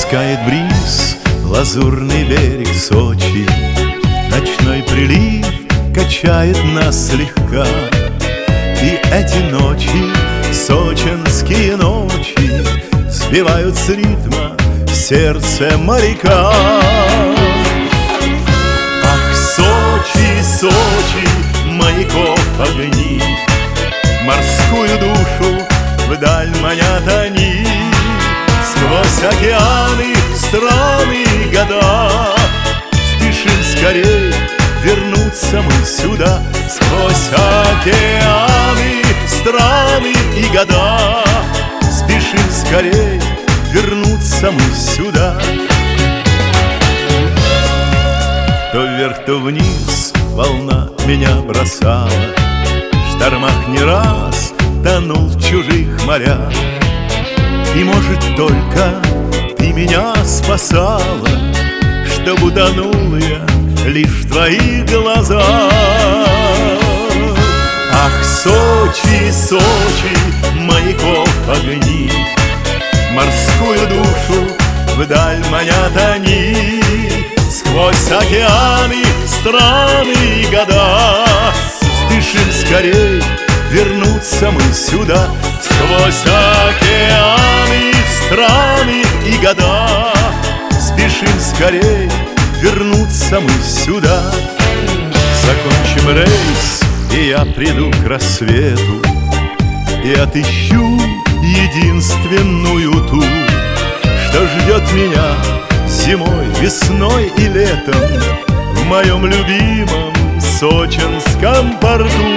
Ласкает бриз лазурный берег Сочи, ночной прилив качает нас слегка. И эти ночи, сочинские ночи, сбивают с ритма сердце моряка. Ах, Сочи, Сочи, маяков огни, морскую душу вдаль манят они. Сквозь океаны, страны и года спешим скорей вернуться мы сюда. Сквозь океаны, страны и года спешим скорей вернуться мы сюда. То вверх, то вниз волна меня бросала, в штормах не раз тонул в чужих морях. И, может, только ты меня спасала, чтоб утонул я лишь в твоих глазах. Ах, Сочи, Сочи, маяков огни, морскую душу вдаль манят они. Сквозь океаны, страны и года спешим скорей вернуться мы сюда. Сквозь океаны, страны и года спешим скорей вернуться мы сюда. Закончим рейс, и я приду к рассвету и отыщу единственную ту, что ждет меня зимой, весной и летом в моем любимом сочинском порту.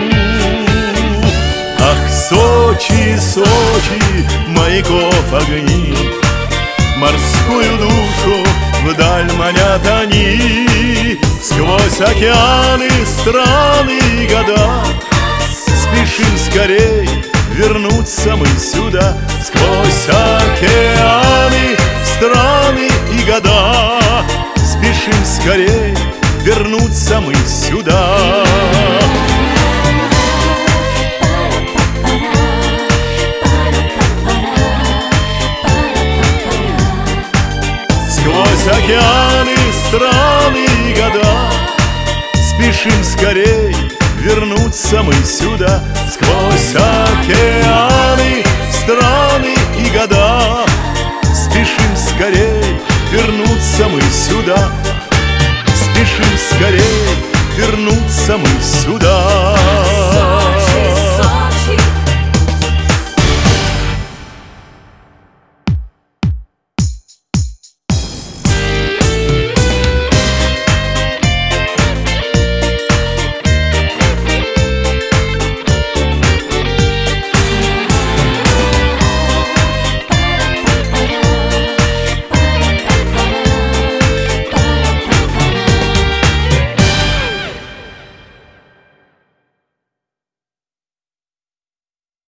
Ах, Сочи, Сочи, маяков огни, морскую душу вдаль манят они. Сквозь океаны, страны и года спешим скорей вернуться мы сюда. Сквозь океаны, страны и года спешим скорей вернуться мы сюда. Сквозь океаны, страны и года спешим скорей вернуться мы сюда. Сквозь океаны, страны и года спешим скорей вернуться мы сюда. Спешим скорей вернуться мы сюда.